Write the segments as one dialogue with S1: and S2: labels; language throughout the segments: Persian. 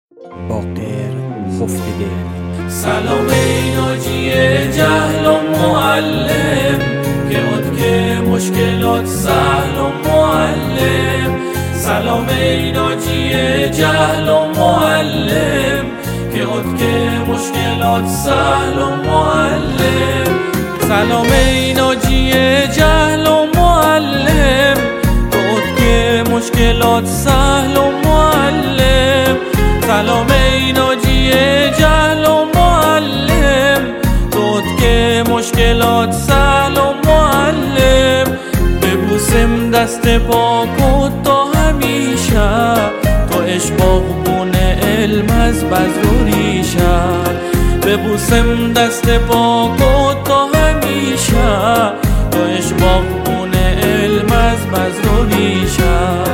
S1: باقر خفتگی.
S2: سلام ای ناجی جهل و معلم، که ات که مشکلات سهل و معلم. سلام ای ناجی جهل و معلم، که ات که مشکلات سهل و معلم. سلام ای ناجی جهل و معلم، که ات که مشکلات سهل و معلم. سلام ای ناجی جهل و معلم، تو که مشکلات سهل و معلم. ببوسم دست پاکت تا همیشه، تو اشباق بونه علم از بذر و ریشه. ببوسم دست پاکت تا همیشه، تو اشباق بونه علم از بذر و ریشه.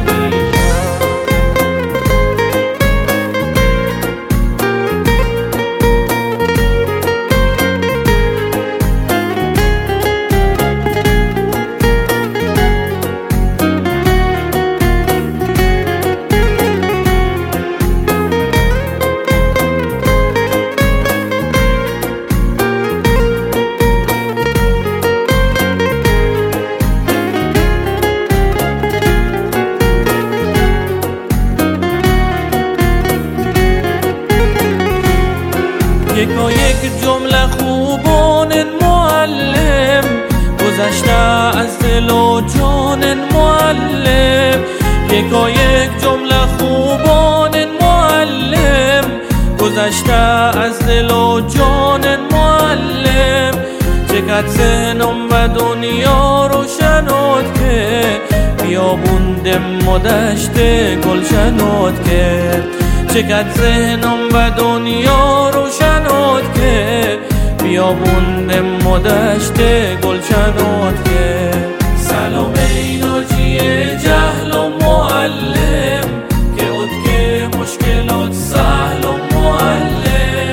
S2: یک جمله خوبان معلم، گذشته از دل و جان معلم. یک جمله خوبان معلم، گذشته از دل و جان معلم. چقدر ذهنم و دنیا روشنات که، بیابوندم و دشت گلشنات که. چقدر ذهنم و دنیا روشنات که، بیابوندم و دشت گلشنات که. سلام ای ناجی جهل و معلم، که ات که مشکلات سهل و معلم.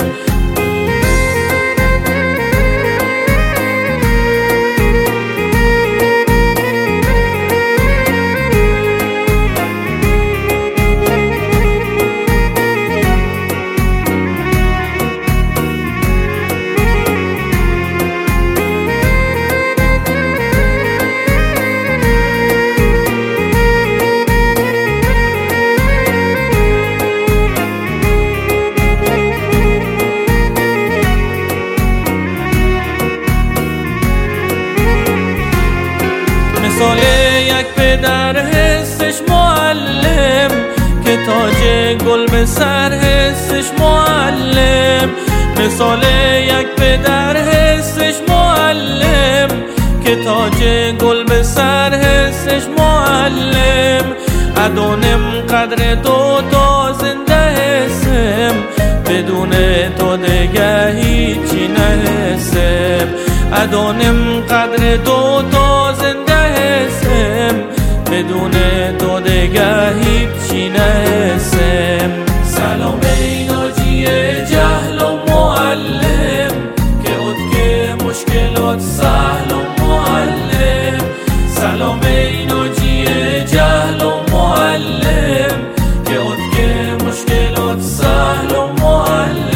S2: مثال یک پدر حسش معلم، که تاج گل به سر حسش معلم. مثال یک پدر حسش معلم، که تاج گل به سر حسش معلم. ادونم قدر تو تا زنده حسم، بدون تو دیگه هیچی نحسم. ادونم قدر تو تا زنده حسم، بدون تو دیگه هیچی نحسم. سلام ای ناجی جهل و معلم، که ات که مشکلات سهل و معلم. سلام ای ناجی جهل و معلم، که ات که مشکلات سهل و معلم.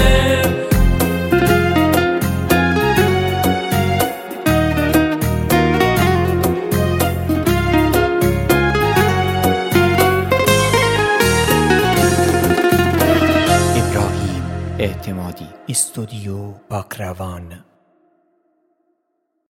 S1: اعتمادی استودیو باقروان.